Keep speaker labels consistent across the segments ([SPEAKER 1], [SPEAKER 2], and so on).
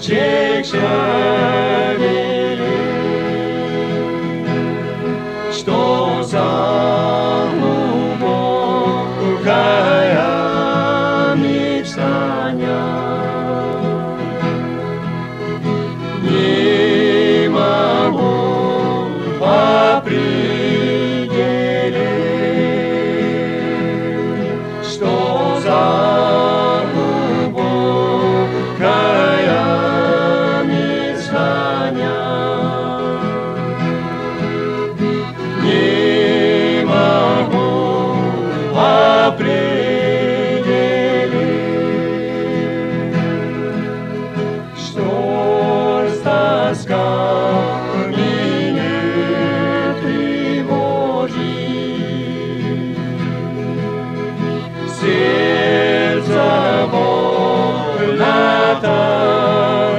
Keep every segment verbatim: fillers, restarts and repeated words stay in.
[SPEAKER 1] ковчег шевели, что за глубокая мечтания. Не могу определить, что за глубокая мечтания. Не могу определить, что с тосками не тревожит. Сердце больно так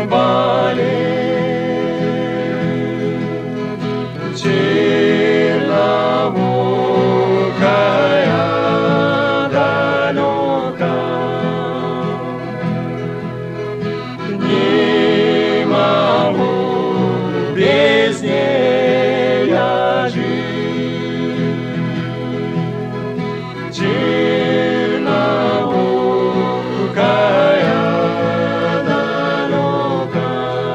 [SPEAKER 1] болит, чернобокая далека. Не могу без ней я жить. Чернобокая далека.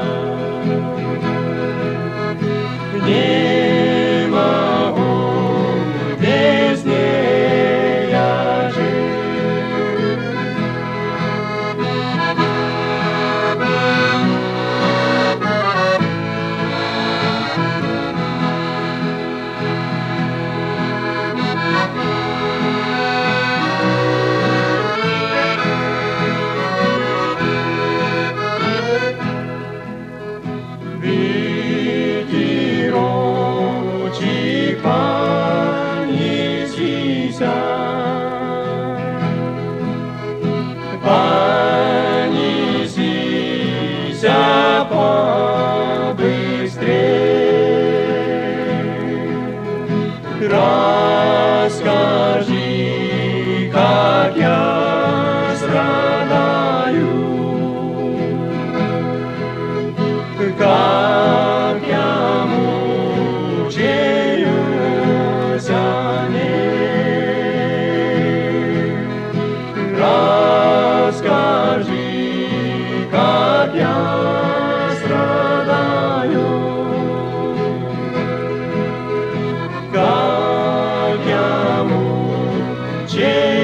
[SPEAKER 1] Не могу без ней я жить. Ветерочек понесися, понесися побыстрей. Расскажи, как я страдаю, как я мучаюсь о ней. Расскажи, как я страдаю, как я мучаюсь.